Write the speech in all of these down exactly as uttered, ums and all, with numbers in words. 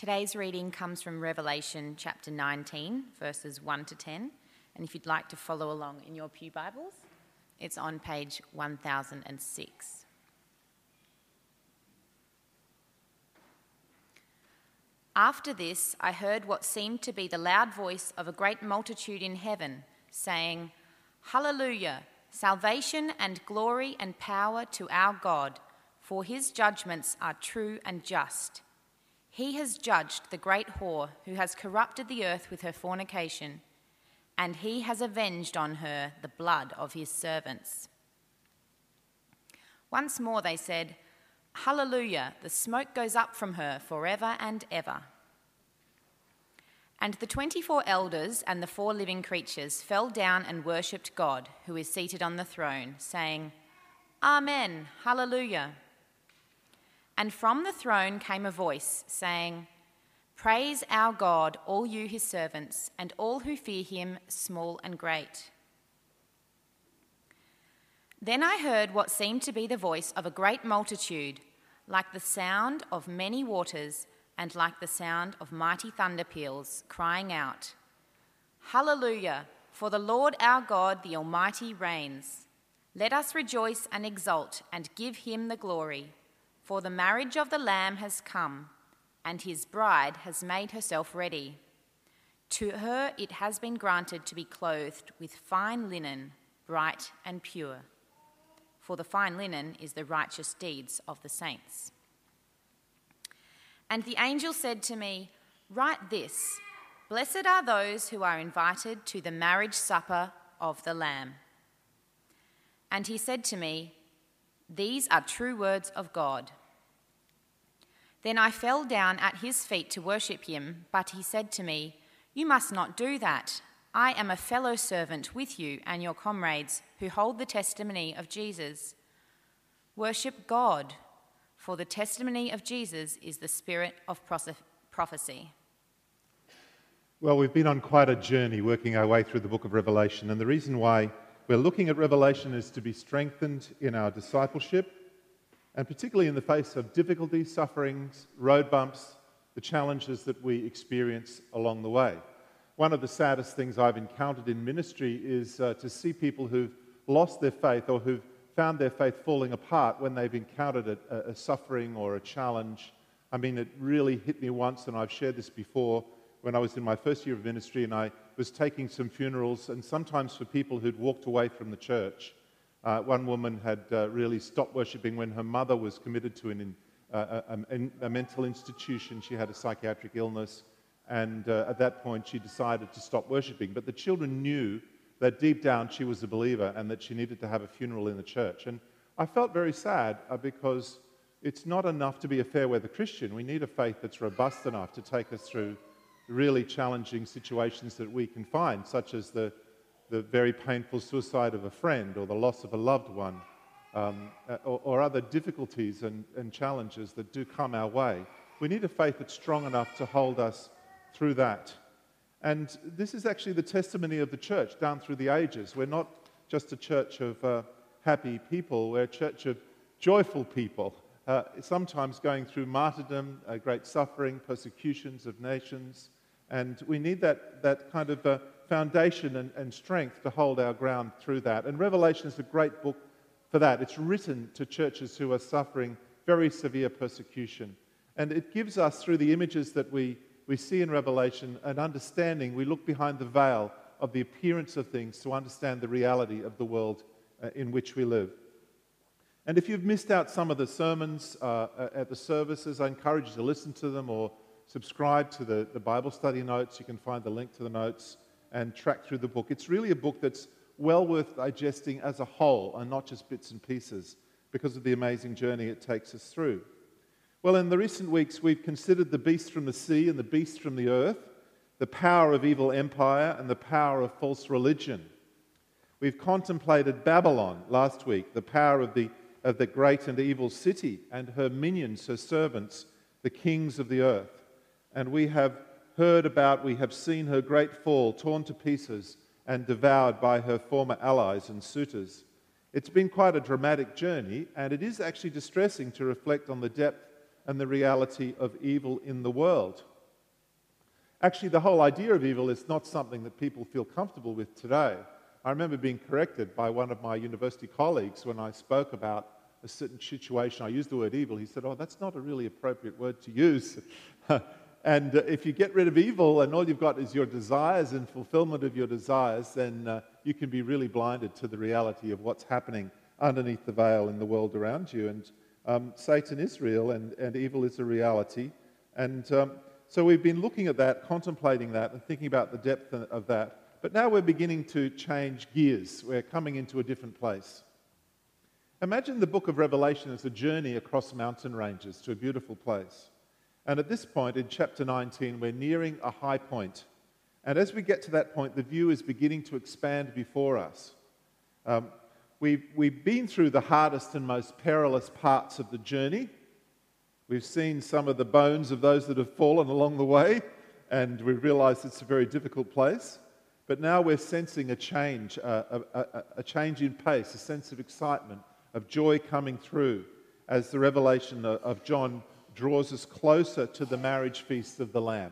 Today's reading comes from Revelation chapter nineteen, verses one to ten. And if you'd like to follow along in your pew Bibles, it's on page one thousand six. After this, I heard what seemed to be the loud voice of a great multitude in heaven, saying, "Hallelujah! Salvation and glory and power to our God, for his judgments are true and just. He has judged the great whore who has corrupted the earth with her fornication, and he has avenged on her the blood of his servants." Once more they said, "Hallelujah, the smoke goes up from her forever and ever." And the twenty-four elders and the four living creatures fell down and worshipped God, who is seated on the throne, saying, "Amen, hallelujah." And from the throne came a voice, saying, "Praise our God, all you his servants, and all who fear him, small and great." Then I heard what seemed to be the voice of a great multitude, like the sound of many waters, and like the sound of mighty thunder peals, crying out, "Hallelujah, for the Lord our God, the Almighty, reigns. Let us rejoice and exult and give him the glory. For the marriage of the Lamb has come, and his bride has made herself ready. To her it has been granted to be clothed with fine linen, bright and pure. For the fine linen is the righteous deeds of the saints." And the angel said to me, "Write this: Blessed are those who are invited to the marriage supper of the Lamb." And he said to me, "These are true words of God." Then I fell down at his feet to worship him, but he said to me, "You must not do that. I am a fellow servant with you and your comrades who hold the testimony of Jesus. Worship God, for the testimony of Jesus is the spirit of prophecy." Well, we've been on quite a journey working our way through the book of Revelation, and the reason why we're looking at Revelation is to be strengthened in our discipleship, and particularly in the face of difficulties, sufferings, road bumps, the challenges that we experience along the way. One of the saddest things I've encountered in ministry is uh, to see people who've lost their faith or who've found their faith falling apart when they've encountered a, a suffering or a challenge. I mean, it really hit me once, and I've shared this before, when I was in my first year of ministry and I was taking some funerals, and sometimes for people who'd walked away from the church. Uh, one woman had uh, really stopped worshipping when her mother was committed to an, uh, a, a, a mental institution. She had a psychiatric illness, and uh, at that point she decided to stop worshipping. But the children knew that deep down she was a believer and that she needed to have a funeral in the church. And I felt very sad uh, because it's not enough to be a fair-weather Christian. We need a faith that's robust enough to take us through really challenging situations that we can find, such as the, the very painful suicide of a friend or the loss of a loved one, um, or, or other difficulties and, and challenges that do come our way. We need a faith that's strong enough to hold us through that. And this is actually the testimony of the church down through the ages. We're not just a church of uh, happy people, we're a church of joyful people, uh, sometimes going through martyrdom, uh, great suffering, persecutions of nations. And we need that, that kind of uh, foundation and, and strength to hold our ground through that. And Revelation is a great book for that. It's written to churches who are suffering very severe persecution. And it gives us, through the images that we we see in Revelation, an understanding. We look behind the veil of the appearance of things to understand the reality of the world uh, in which we live. And if you've missed out some of the sermons uh, at the services, I encourage you to listen to them or subscribe to the, the Bible study notes. You can find the link to the notes and track through the book. It's really a book that's well worth digesting as a whole and not just bits and pieces because of the amazing journey it takes us through. Well, in the recent weeks, we've considered the beast from the sea and the beast from the earth, the power of evil empire and the power of false religion. We've contemplated Babylon last week, the power of the, of the great and evil city and her minions, her servants, the kings of the earth. And we have heard about, we have seen her great fall, torn to pieces and devoured by her former allies and suitors. It's been quite a dramatic journey, and it is actually distressing to reflect on the depth and the reality of evil in the world. Actually, the whole idea of evil is not something that people feel comfortable with today. I remember being corrected by one of my university colleagues when I spoke about a certain situation. I used the word evil. He said, "Oh, that's not a really appropriate word to use." And uh, if you get rid of evil and all you've got is your desires and fulfillment of your desires, then uh, you can be really blinded to the reality of what's happening underneath the veil in the world around you. And um, Satan is real, and, and evil is a reality. And um, so we've been looking at that, contemplating that, and thinking about the depth of that. But now we're beginning to change gears. We're coming into a different place. Imagine the book of Revelation as a journey across mountain ranges to a beautiful place. And at this point, in chapter nineteen, we're nearing a high point. And as we get to that point, the view is beginning to expand before us. Um, we've, we've been through the hardest and most perilous parts of the journey. We've seen some of the bones of those that have fallen along the way, and we've realized it's a very difficult place. But now we're sensing a change, a, a, a change in pace, a sense of excitement, of joy coming through as the revelation of John draws us closer to the marriage feast of the Lamb.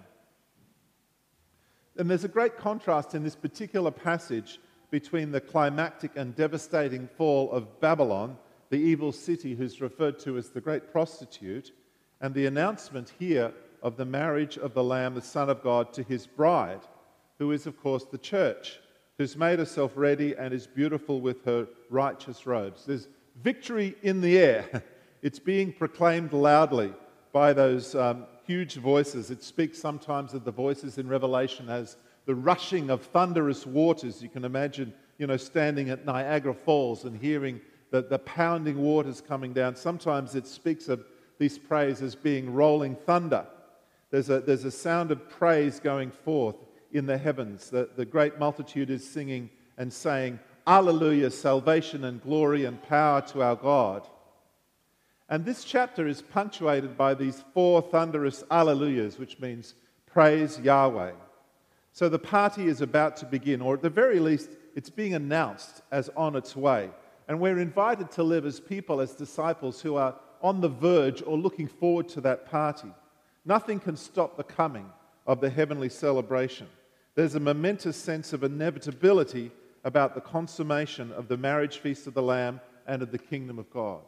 And there's a great contrast in this particular passage between the climactic and devastating fall of Babylon, the evil city who's referred to as the great prostitute, and the announcement here of the marriage of the Lamb, the Son of God, to his bride, who is, of course, the church, who's made herself ready and is beautiful with her righteous robes. There's victory in the air. It's being proclaimed loudly by those um, huge voices. It speaks sometimes of the voices in Revelation as the rushing of thunderous waters. You can imagine, you know, standing at Niagara Falls and hearing the, the pounding waters coming down. Sometimes it speaks of this praise as being rolling thunder. There's a, there's a sound of praise going forth in the heavens. The, the great multitude is singing and saying, "Alleluia, salvation and glory and power to our God." And this chapter is punctuated by these four thunderous alleluias, which means praise Yahweh. So the party is about to begin, or at the very least, it's being announced as on its way. And we're invited to live as people, as disciples who are on the verge or looking forward to that party. Nothing can stop the coming of the heavenly celebration. There's a momentous sense of inevitability about the consummation of the marriage feast of the Lamb and of the kingdom of God.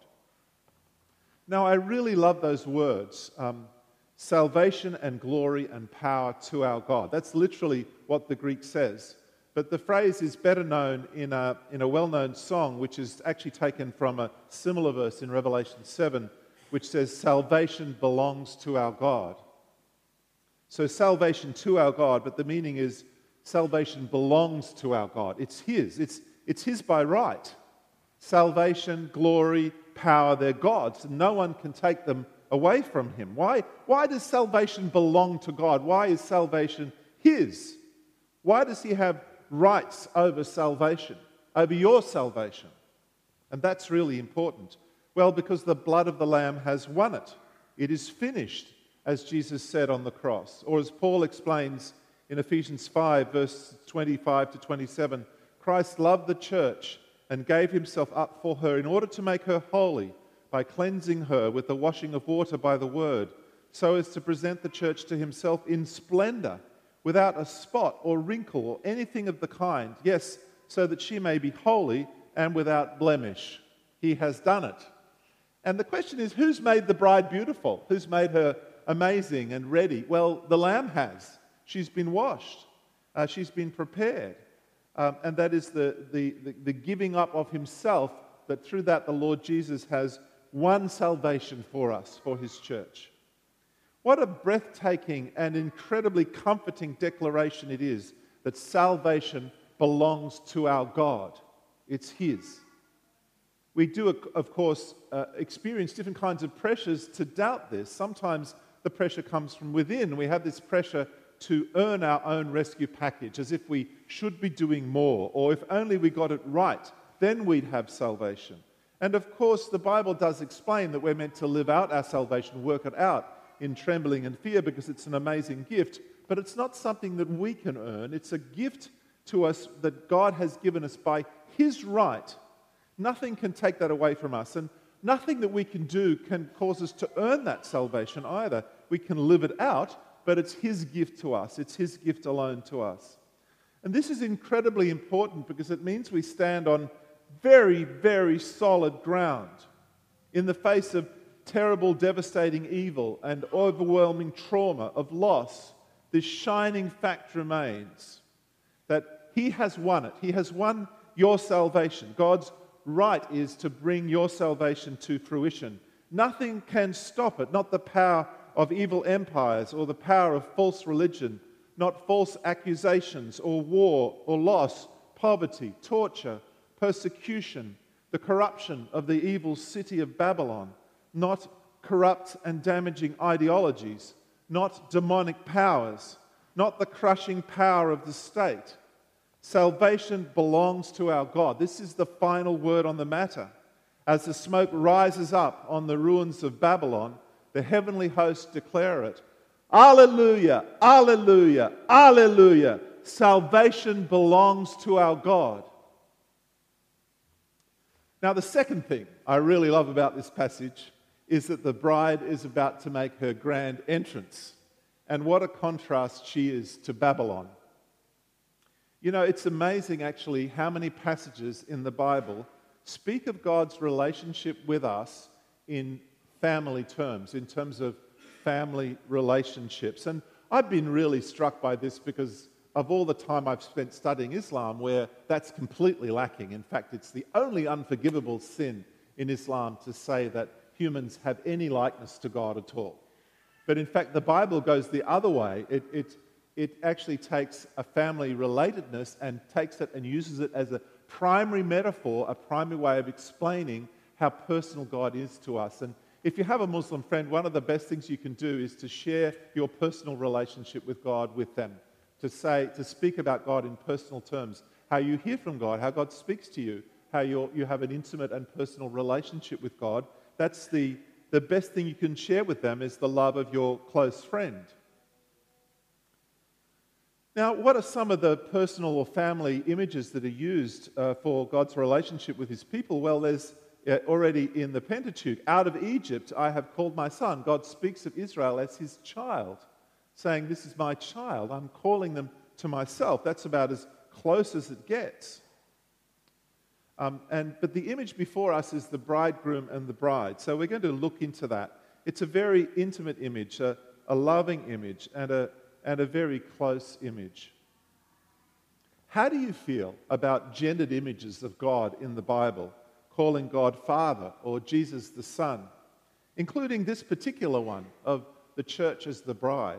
Now, I really love those words, um, salvation and glory and power to our God. That's literally what the Greek says. But the phrase is better known in a, in a well-known song, which is actually taken from a similar verse in Revelation seven, which says, "Salvation belongs to our God." So salvation to our God, but the meaning is salvation belongs to our God. It's His. It's, it's His by right. Salvation, glory, power, they're God's. No one can take them away from Him. Why, why does salvation belong to God? Why is salvation His? Why does He have rights over salvation, over your salvation? And that's really important. Well, because the blood of the Lamb has won it. It is finished, as Jesus said on the cross. Or as Paul explains in Ephesians five, verse twenty-five to twenty-seven, Christ loved the church and gave Himself up for her in order to make her holy by cleansing her with the washing of water by the word, so as to present the church to Himself in splendor, without a spot or wrinkle or anything of the kind. Yes, so that she may be holy and without blemish. He has done it. And the question is, who's made the bride beautiful? Who's made her amazing and ready? Well, the Lamb has. She's been washed. Uh, she's been prepared. Um, and that is the, the, the, the giving up of Himself, that through that the Lord Jesus has won salvation for us, for His church. What a breathtaking and incredibly comforting declaration it is that salvation belongs to our God. It's His. We do, of course, uh, experience different kinds of pressures to doubt this. Sometimes the pressure comes from within. We have this pressure to earn our own rescue package, as if we should be doing more, or if only we got it right, then we'd have salvation. And of course, the Bible does explain that we're meant to live out our salvation, work it out in trembling and fear, because it's an amazing gift, but it's not something that we can earn. It's a gift to us that God has given us by His right. Nothing can take that away from us, and nothing that we can do can cause us to earn that salvation either. We can live it out, but it's his gift to us. It's his gift alone to us. And this is incredibly important because it means we stand on very, very solid ground in the face of terrible, devastating evil and overwhelming trauma of loss. This shining fact remains that he has won it. He has won your salvation. God's right is to bring your salvation to fruition. Nothing can stop it, not the power of evil empires or the power of false religion, not false accusations or war or loss, poverty, torture, persecution, the corruption of the evil city of Babylon, not corrupt and damaging ideologies, not demonic powers, not the crushing power of the state. Salvation belongs to our God. This is the final word on the matter. As the smoke rises up on the ruins of Babylon, the heavenly hosts declare it. Alleluia, alleluia, alleluia. Salvation belongs to our God. Now, the second thing I really love about this passage is that the bride is about to make her grand entrance. And what a contrast she is to Babylon. You know, it's amazing actually how many passages in the Bible speak of God's relationship with us in family terms, in terms of family relationships. And I've been really struck by this because of all the time I've spent studying Islam where that's completely lacking. In fact, it's the only unforgivable sin in Islam to say that humans have any likeness to God at all. But in fact, the Bible goes the other way. It, it, it actually takes a family relatedness and takes it and uses it as a primary metaphor, a primary way of explaining how personal God is to us. And if you have a Muslim friend, one of the best things you can do is to share your personal relationship with God with them. To say, to speak about God in personal terms, how you hear from God, how God speaks to you, how you you have an intimate and personal relationship with God. That's the, the best thing you can share with them is the love of your close friend. Now, what are some of the personal or family images that are used uh, for God's relationship with his people? Well, there's uh, already in the Pentateuch, out of Egypt I have called my son. God speaks of Israel as his child, saying, this is my child. I'm calling them to myself. That's about as close as it gets. Um, and But the image before us is the bridegroom and the bride. So we're going to look into that. It's a very intimate image, a, a loving image, and a, and a very close image. How do you feel about gendered images of God in the Bible, calling God Father or Jesus the Son, including this particular one of the church as the bride?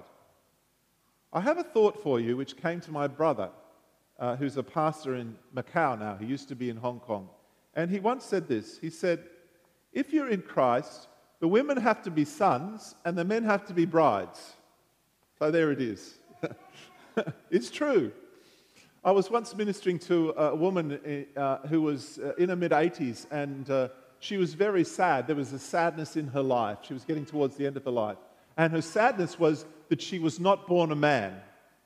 I have a thought for you which came to my brother, uh, who's a pastor in Macau now. He used to be in Hong Kong. And he once said this. He said, if you're in Christ, the women have to be sons and the men have to be brides. So there it is. It's true. I was once ministering to a woman uh, who was uh, in her mid-eighties, and uh, she was very sad. There was a sadness in her life. She was getting towards the end of her life. And her sadness was that she was not born a man.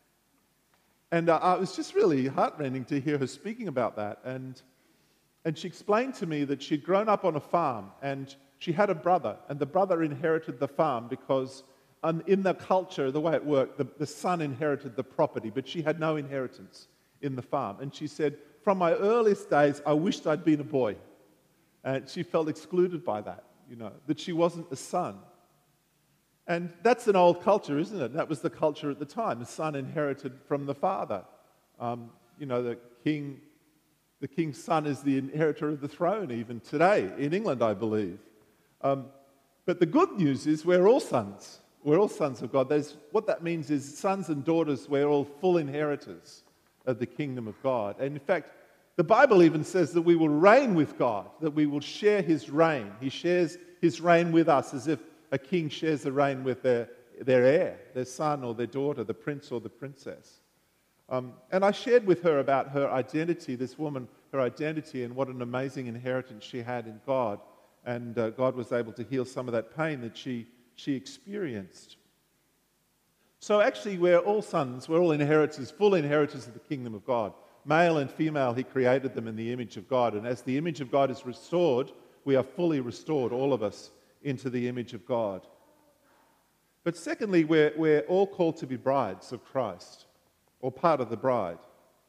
And uh, it was just really heartrending to hear her speaking about that. And, and she explained to me that she'd grown up on a farm, and she had a brother, and the brother inherited the farm because um, in the culture, the way it worked, the, the son inherited the property, but she had no inheritance in the farm. And she said, from my earliest days, I wished I'd been a boy. And she felt excluded by that, you know, that she wasn't a son. And that's an old culture, isn't it? That was the culture at the time. The son inherited from the father. Um, you know, the king, the king's son is the inheritor of the throne even today, in England, I believe. Um, but the good news is we're all sons. We're all sons of God. There's, what that means is sons and daughters, we're all full inheritors of the kingdom of God. And in fact, the Bible even says that we will reign with God, that we will share his reign. He shares his reign with us as if a king shares the reign with their, their heir, their son or their daughter, the prince or the princess. Um, and I shared with her about her identity, this woman, her identity, and what an amazing inheritance she had in God. And uh, God was able to heal some of that pain that she, she experienced. So actually, we're all sons, we're all inheritors, full inheritors of the kingdom of God. Male and female, he created them in the image of God. And as the image of God is restored, we are fully restored, all of us, into the image of God. But secondly, we're, we're all called to be brides of Christ, or part of the bride.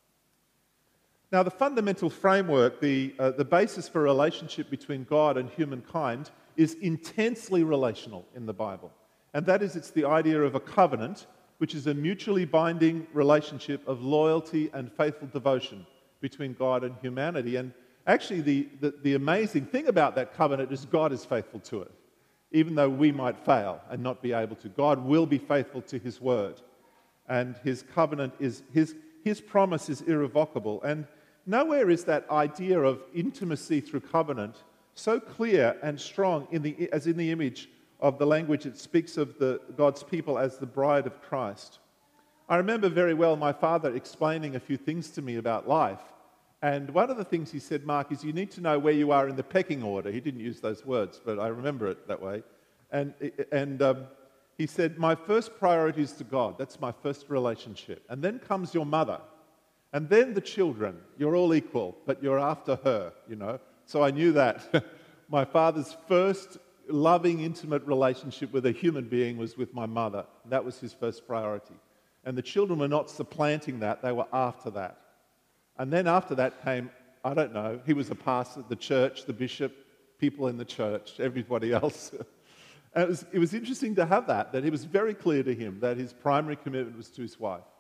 Now, the fundamental framework, the, uh, the basis for a relationship between God and humankind is intensely relational in the Bible. And that is, it's the idea of a covenant, which is a mutually binding relationship of loyalty and faithful devotion between God and humanity. And actually, the, the, the amazing thing about that covenant is God is faithful to it. Even though we might fail and not be able to, God will be faithful to his word. And his covenant is, his, his promise is irrevocable. And nowhere is that idea of intimacy through covenant so clear and strong in the, as in the image of the language it speaks of the, God's people as the bride of Christ. I remember very well my father explaining a few things to me about life. And one of the things he said, Mark, is you need to know where you are in the pecking order. He didn't use those words, but I remember it that way. And, and um, he said, my first priority is to God. That's my first relationship. And then comes your mother. And then the children. You're all equal, but you're after her, you know. So I knew that. My father's first loving, intimate relationship with a human being was with my mother. That was his first priority. And the children were not supplanting that. They were after that. And then after that came, I don't know, he was a pastor, the church, the bishop, people in the church, everybody else. And it was, it was interesting to have that, that it was very clear to him that his primary commitment was to his wife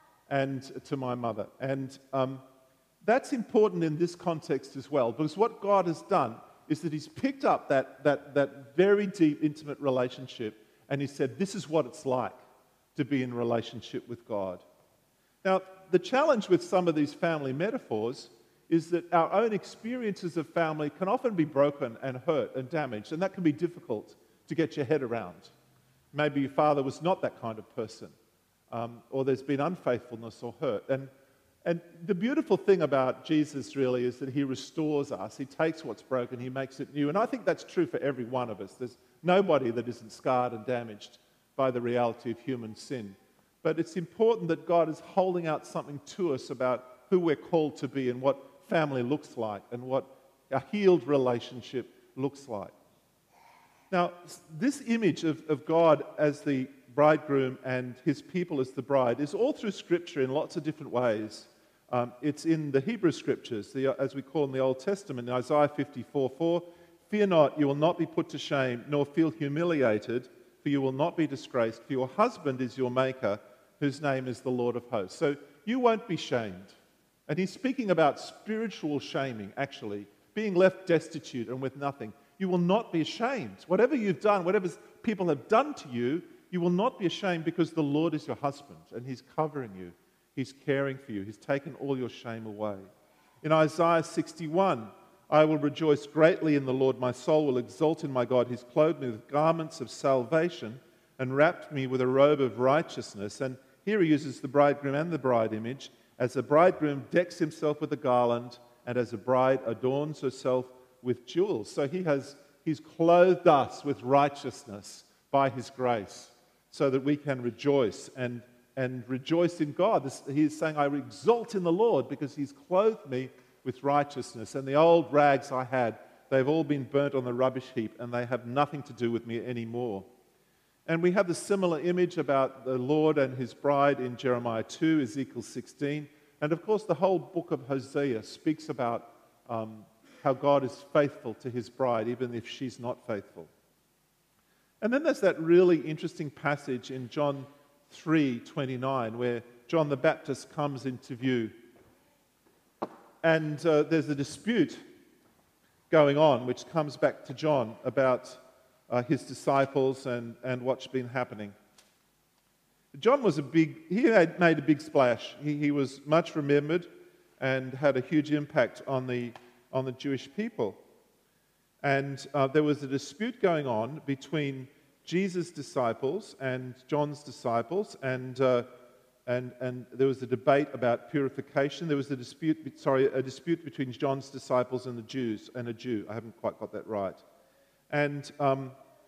and to my mother. And um, that's important in this context as well, because what God has done is that he's picked up that, that, that very deep, intimate relationship and he said, this is what it's like to be in relationship with God. Now, the challenge with some of these family metaphors is that our own experiences of family can often be broken and hurt and damaged, and that can be difficult to get your head around. Maybe your father was not that kind of person, um, or there's been unfaithfulness or hurt. And, and the beautiful thing about Jesus really is that he restores us. He takes what's broken, he makes it new. And I think that's true for every one of us. There's nobody that isn't scarred and damaged by the reality of human sin. But it's important that God is holding out something to us about who we're called to be and what family looks like and what a healed relationship looks like. Now, this image of, of God as the bridegroom and his people as the bride is all through Scripture in lots of different ways. Um, it's in the Hebrew Scriptures, the, as we call in the Old Testament, in Isaiah fifty-four four, fear not, you will not be put to shame, nor feel humiliated, for you will not be disgraced, for your husband is your maker, whose name is the Lord of hosts. So you won't be shamed. And he's speaking about spiritual shaming, actually, being left destitute and with nothing. You will not be ashamed. Whatever you've done, whatever people have done to you, you will not be ashamed because the Lord is your husband and he's covering you. He's caring for you. He's taken all your shame away. In Isaiah sixty-one, I will rejoice greatly in the Lord. My soul will exult in my God. He's clothed me with garments of salvation and wrapped me with a robe of righteousness. And here he uses the bridegroom and the bride image. As a bridegroom decks himself with a garland, and as a bride adorns herself with jewels. So he has, he's clothed us with righteousness by his grace, so that we can rejoice and, and rejoice in God. This, he's saying, I exult in the Lord because he's clothed me with righteousness. And the old rags I had, they've all been burnt on the rubbish heap, and they have nothing to do with me anymore. And we have the similar image about the Lord and his bride in Jeremiah two, Ezekiel sixteen. And of course, the whole book of Hosea speaks about um, how God is faithful to his bride, even if she's not faithful. And then there's that really interesting passage in John three twenty-nine, where John the Baptist comes into view. And uh, there's a dispute going on, which comes back to John about Uh, his disciples and, and what's been happening. John was a big, he had made a big splash. He, he was much remembered and had a huge impact on the, on the Jewish people. And uh, there was a dispute going on between Jesus' disciples and John's disciples, and, uh, and, and there was a debate about purification. There was a dispute, sorry, a dispute between John's disciples and the Jews, and a Jew. I haven't quite got that right. And um,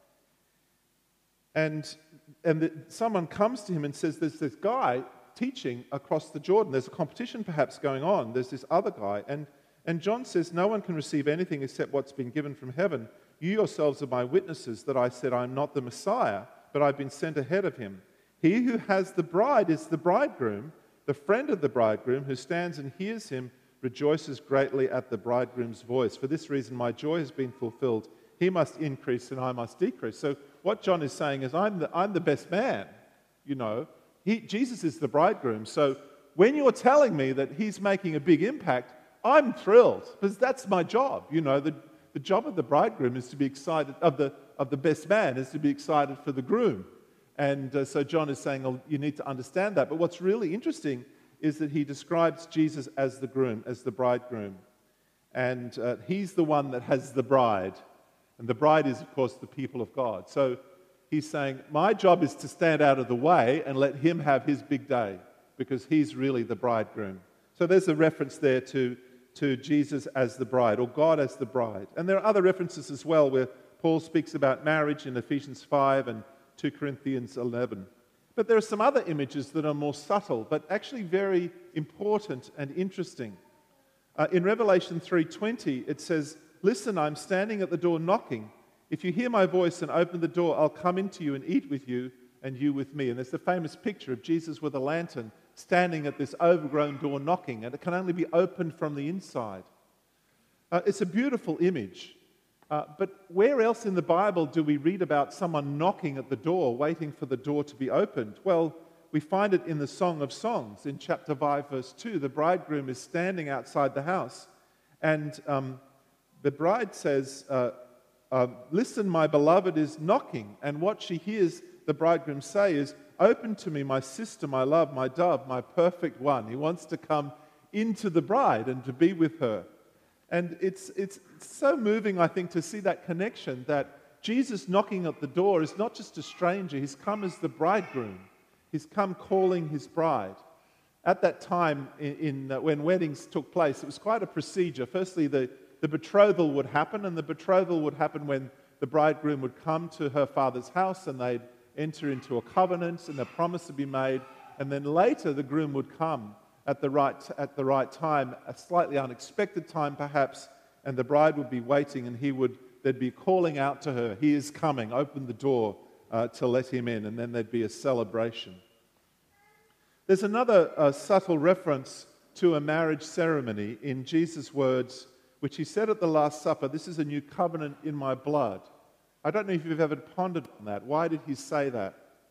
and and the, someone comes to him and says, there's this guy teaching across the Jordan. There's a competition perhaps going on. There's this other guy. And, and John says, no one can receive anything except what's been given from heaven. You yourselves are my witnesses that I said I'm not the Messiah, but I've been sent ahead of him. He who has the bride is the bridegroom. The friend of the bridegroom who stands and hears him rejoices greatly at the bridegroom's voice. For this reason my joy has been fulfilled. He must increase and I must decrease. So what John is saying is, I'm the, I'm the best man, you know. He, Jesus is the bridegroom. So when you're telling me that he's making a big impact, I'm thrilled, because that's my job. You know, the, the job of the bridegroom is to be excited, of the, of the best man is to be excited for the groom. And uh, so John is saying, oh, you need to understand that. But what's really interesting is that he describes Jesus as the groom, as the bridegroom. And uh, he's the one that has the bride. And the bride is, of course, the people of God. So he's saying, my job is to stand out of the way and let him have his big day, because he's really the bridegroom. So there's a reference there to, to Jesus as the bride, or God as the bride. And there are other references as well where Paul speaks about marriage in Ephesians five and two Corinthians eleven. But there are some other images that are more subtle, but actually very important and interesting. Uh, in Revelation three twenty, it says, listen, I'm standing at the door knocking. If you hear my voice and open the door, I'll come into you and eat with you and you with me. And there's the famous picture of Jesus with a lantern standing at this overgrown door knocking, and it can only be opened from the inside. Uh, it's a beautiful image. Uh, but where else in the Bible do we read about someone knocking at the door, waiting for the door to be opened? Well, we find it in the Song of Songs in chapter five, verse two. The bridegroom is standing outside the house, and um, the bride says, uh, uh, listen, my beloved is knocking. And what she hears the bridegroom say is, open to me, my sister, my love, my dove, my perfect one. He wants to come into the bride and to be with her. And it's, it's so moving, I think, to see that connection, that Jesus knocking at the door is not just a stranger. He's come as the bridegroom. He's come calling his bride. At that time, in, in uh, when weddings took place, it was quite a procedure. Firstly, the, the betrothal would happen, and the betrothal would happen when the bridegroom would come to her father's house, and they'd enter into a covenant, and a promise would be made. And then later, the groom would come at the right at the right time, a slightly unexpected time perhaps, and the bride would be waiting, and he would they'd be calling out to her, he is coming, open the door uh, to let him in, and then there'd be a celebration. There's another uh, subtle reference to a marriage ceremony in Jesus' words, which he said at the Last Supper, this is a new covenant in my blood. I don't know if you've ever pondered on that. Why did he say that?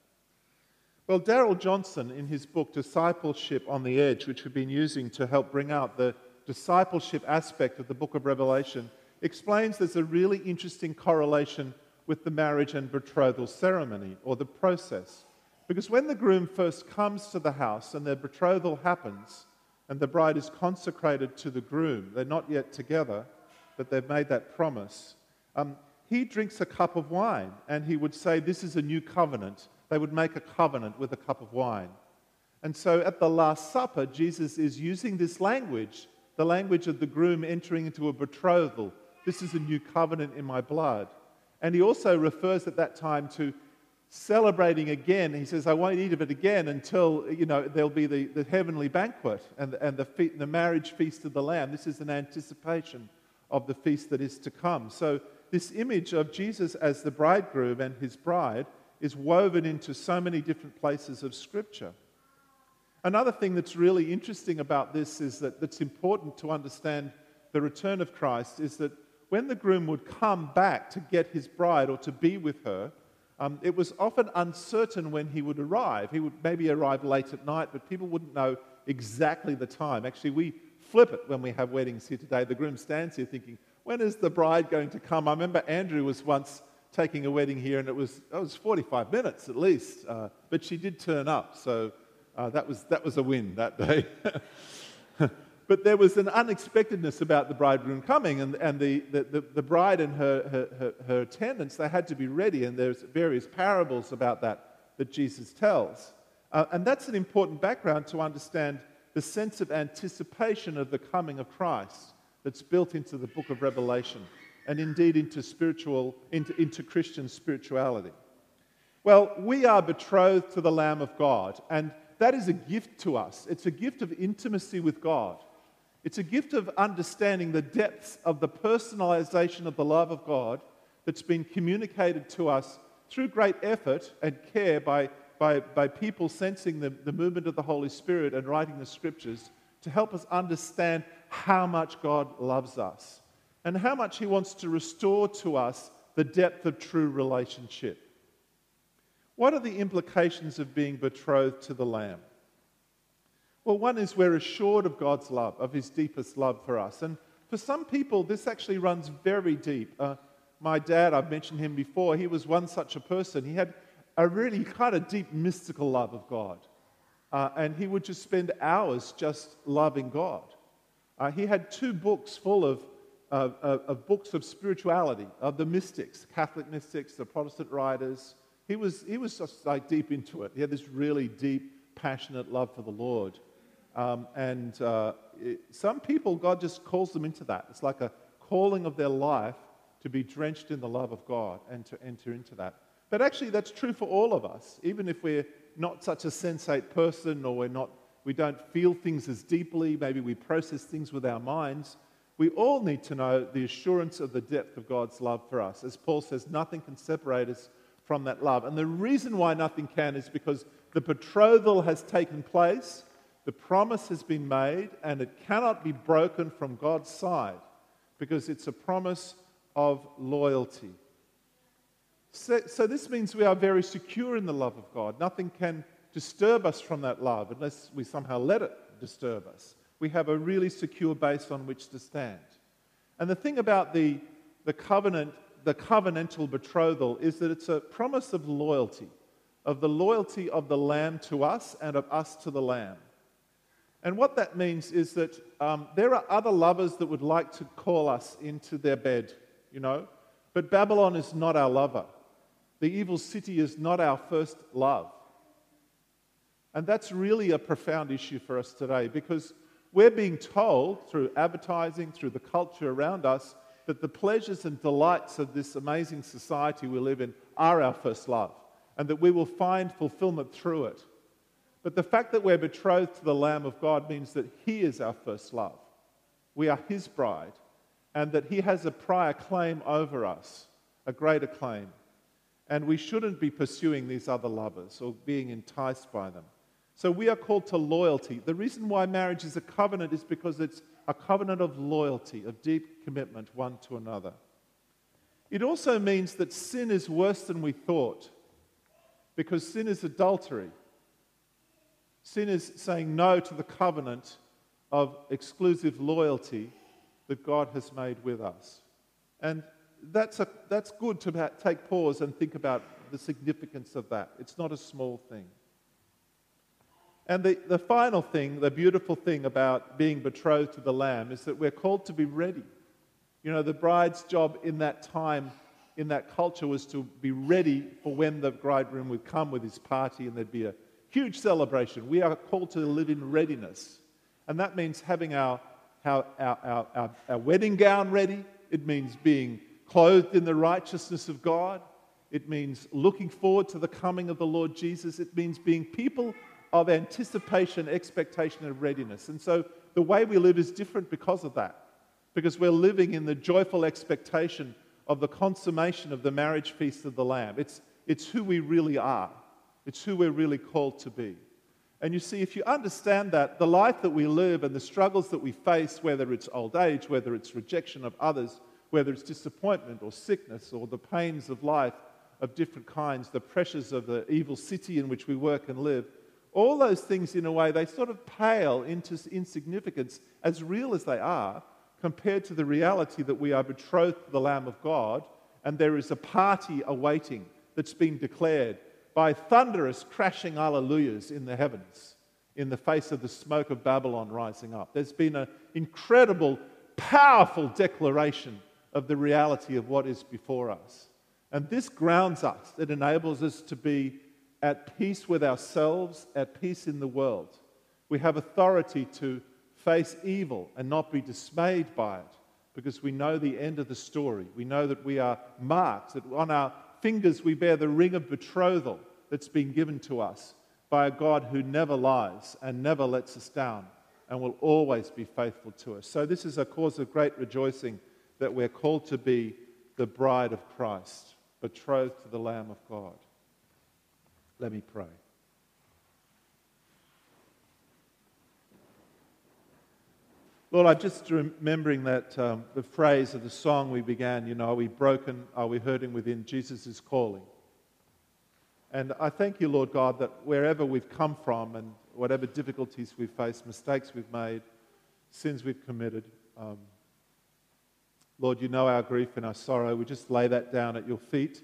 Well, Darrell Johnson, in his book Discipleship on the Edge, which we've been using to help bring out the discipleship aspect of the book of Revelation, explains there's a really interesting correlation with the marriage and betrothal ceremony, or the process. Because when the groom first comes to the house and their betrothal happens, and the bride is consecrated to the groom, they're not yet together, but they've made that promise, um, he drinks a cup of wine, and he would say, this is a new covenant. They would make a covenant with a cup of wine. And so at the Last Supper, Jesus is using this language, the language of the groom entering into a betrothal. This is a new covenant in my blood. And he also refers at that time to celebrating again. He says, I won't eat of it again until, you know, there'll be the, the heavenly banquet and, and the, fe- the marriage feast of the Lamb. This is an anticipation of the feast that is to come. So this image of Jesus as the bridegroom and his bride is woven into so many different places of Scripture. Another thing that's really interesting about this is that that's important to understand the return of Christ is that when the groom would come back to get his bride or to be with her, um, it was often uncertain when he would arrive. He would maybe arrive late at night, but people wouldn't know exactly the time. Actually, we flip it when we have weddings here today. The groom stands here thinking, when is the bride going to come? I remember Andrew was once taking a wedding here, and it was it was forty-five minutes at least, uh, but she did turn up, so uh, that was that was a win that day. But there was an unexpectedness about the bridegroom coming, and, and the, the, the bride and her, her, her, her attendants, they had to be ready, and there's various parables about that that Jesus tells. Uh, and that's an important background to understand the sense of anticipation of the coming of Christ that's built into the book of Revelation, and indeed into spiritual, into, into Christian spirituality. Well, we are betrothed to the Lamb of God, and that is a gift to us. It's a gift of intimacy with God. It's a gift of understanding the depths of the personalization of the love of God that's been communicated to us through great effort and care by, by, by people sensing the, the movement of the Holy Spirit and writing the scriptures to help us understand how much God loves us and how much he wants to restore to us the depth of true relationship. What are the implications of being betrothed to the Lamb? Well, one is we're assured of God's love, of his deepest love for us. And for some people, this actually runs very deep. Uh, my dad, I've mentioned him before, he was one such a person. He had a really kind of deep mystical love of God. Uh, and he would just spend hours just loving God. Uh, he had two books full of, uh, of, of books of spirituality, of the mystics, Catholic mystics, the Protestant writers. He was, he was just like deep into it. He had this really deep, passionate love for the Lord. Um, and uh, it, some people, God just calls them into that. It's like a calling of their life to be drenched in the love of God and to enter into that. But actually, that's true for all of us. Even if we're not such a sensate person, or we're not, we don't feel things as deeply, maybe we process things with our minds, we all need to know the assurance of the depth of God's love for us. As Paul says, nothing can separate us from that love. And the reason why nothing can is because the betrothal has taken place, the promise has been made, and it cannot be broken from God's side because it's a promise of loyalty. So, so this means we are very secure in the love of God. Nothing can disturb us from that love unless we somehow let it disturb us. We have a really secure base on which to stand. And the thing about the, the covenant, the covenantal betrothal is that it's a promise of loyalty, of the loyalty of the Lamb to us and of us to the Lamb. And what that means is that um, there are other lovers that would like to call us into their bed, you know, but Babylon is not our lover. The evil city is not our first love. And that's really a profound issue for us today, because we're being told through advertising, through the culture around us, that the pleasures and delights of this amazing society we live in are our first love, and that we will find fulfillment through it. But the fact that we're betrothed to the Lamb of God means that he is our first love. We are his bride, and that he has a prior claim over us, a greater claim. And we shouldn't be pursuing these other lovers or being enticed by them. So we are called to loyalty. The reason why marriage is a covenant is because it's a covenant of loyalty, of deep commitment one to another. It also means that sin is worse than we thought, because sin is adultery. Sin is saying no to the covenant of exclusive loyalty that God has made with us. And that's, a, that's good to take pause and think about the significance of that. It's not a small thing. And the, the final thing, the beautiful thing about being betrothed to the Lamb is that we're called to be ready. You know, the bride's job in that time, in that culture, was to be ready for when the bridegroom would come with his party and there'd be a huge celebration. We are called to live in readiness. And that means having our, our, our, our, our, our wedding gown ready. It means being clothed in the righteousness of God. It means looking forward to the coming of the Lord Jesus. It means being people of anticipation, expectation, and readiness. And so the way we live is different because of that. Because we're living in the joyful expectation of the consummation of the marriage feast of the Lamb. It's, it's who we really are. It's who we're really called to be. And you see, if you understand that, the life that we live and the struggles that we face, whether it's old age, whether it's rejection of others, whether it's disappointment or sickness or the pains of life of different kinds, the pressures of the evil city in which we work and live, all those things, in a way, they sort of pale into insignificance, as real as they are, compared to the reality that we are betrothed to the Lamb of God, and there is a party awaiting that's been declared by thunderous crashing alleluias in the heavens, in the face of the smoke of Babylon rising up. There's been an incredible, powerful declaration of the reality of what is before us. And this grounds us. It enables us to be at peace with ourselves, at peace in the world. We have authority to face evil and not be dismayed by it, because we know the end of the story. We know that we are marked, that on our fingers we bear the ring of betrothal that's been given to us by a God who never lies and never lets us down and will always be faithful to us. So this is a cause of great rejoicing that we're called to be the bride of Christ. betrothed to the Lamb of God. Let me pray. Lord, I'm just remembering that um, the phrase of the song we began, you know, are we broken, are we hurting within? Jesus is calling. And I thank you, Lord God, that wherever we've come from and whatever difficulties we've faced, mistakes we've made, sins we've committed, um, Lord, you know our grief and our sorrow. We just lay that down at your feet.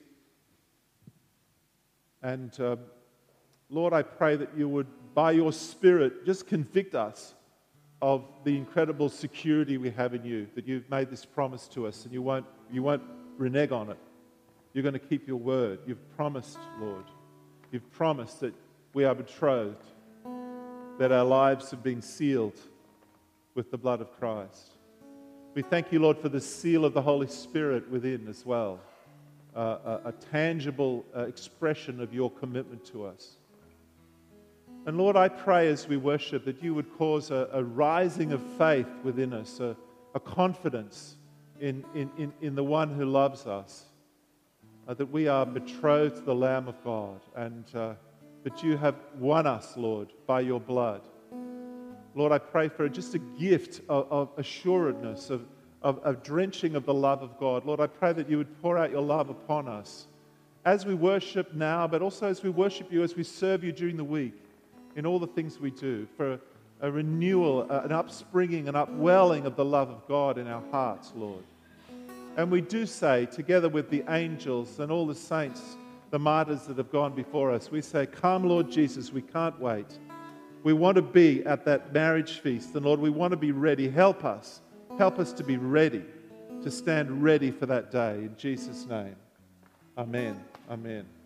And uh, Lord, I pray that you would, by your Spirit, just convict us of the incredible security we have in you, that you've made this promise to us and you won't, you won't renege on it. You're going to keep your word. You've promised, Lord. You've promised that we are betrothed, that our lives have been sealed with the blood of Christ. We thank you, Lord, for the seal of the Holy Spirit within as well, uh, a, a tangible uh, expression of your commitment to us. And Lord, I pray as we worship that you would cause a, a rising of faith within us, a, a confidence in, in, in, in the one who loves us, uh, that we are betrothed to the Lamb of God, and uh, that you have won us, Lord, by your blood. Lord, I pray for just a gift of, of assuredness, of, of, of drenching of the love of God. Lord, I pray that you would pour out your love upon us as we worship now, but also as we worship you, as we serve you during the week, in all the things we do, for a renewal, an upspringing, an upwelling of the love of God in our hearts, Lord. And we do say, together with the angels and all the saints, the martyrs that have gone before us, we say, come, Lord Jesus, we can't wait. We want to be at that marriage feast, and Lord, we want to be ready. Help us. Help us to be ready, to stand ready for that day. In Jesus' name, amen. Amen.